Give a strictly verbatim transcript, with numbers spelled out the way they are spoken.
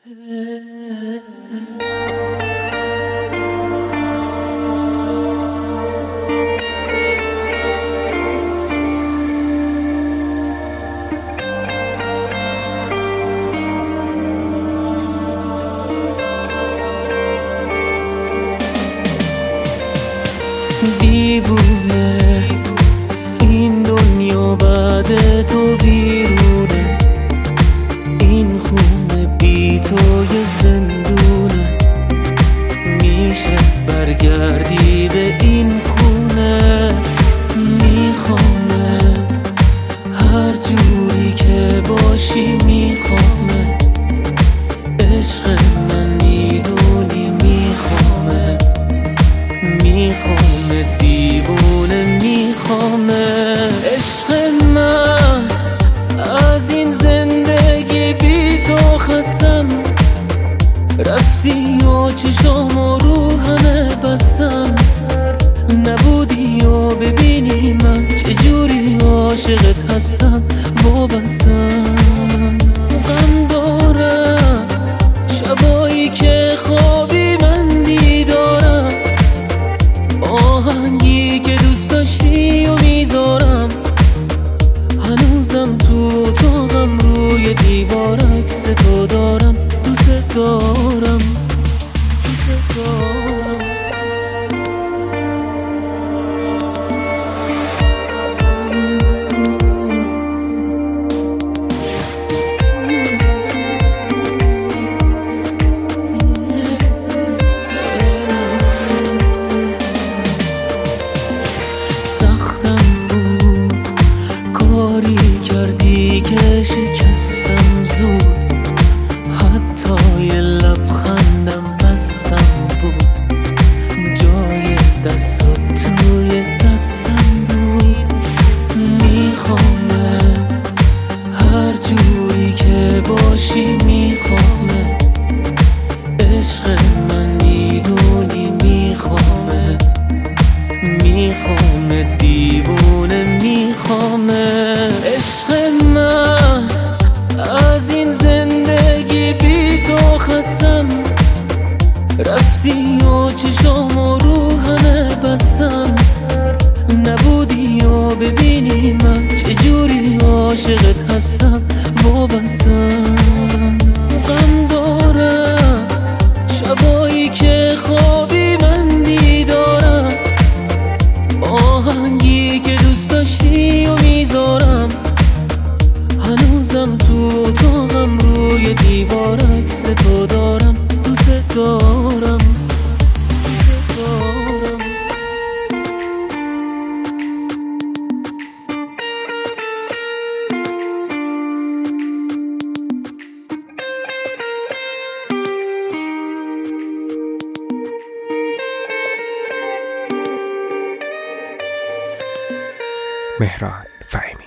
دیوونه این دنیا بعد تو ویرونه، این خونه بی تو یه زندونه. میشه برگردی به این خونه؟ میخوامت هر جوری که باشی، میخوامت عشق من، میدونی میخوامت، میخوامت دیوونه، میخوامت عشق من. از این زندگی بی تو خستم، رفتی و چشامو رو همه بستم. نبودی و ببینی من چجوری عاشقت هستم، وابستم. غم دارم شبایی که خوابی من دیدارم، آهنگی که دوست داشتی و میذارم. هنوزم تو اتاقم روی دیوار عکس تو دارم. دوست دارم، دوست دارم. سختم بود کاری کردی که شکستم زود، حتی یه لبخندم بسم بود. جای دستات توی دستم بود. میخوامت هر جوری که باشی، میخوامت عشق من، میدونی میخوامت، میخوامت دیوونه، میخوامت عشق من. از این زندگی بی تو خستم، رفتی و چشامو رو همه بستم. نبودی و ببینی من چجوری عاشقت هستم، وابستم. غم دارم شبایی که خوابی من دیدارم، آهنگی که دوست داشتی و میذارم. هنوزم تو اتاقم روی دیوار عکس تو دارم. دوست دارم، دوست دارم. مهران فهیمی.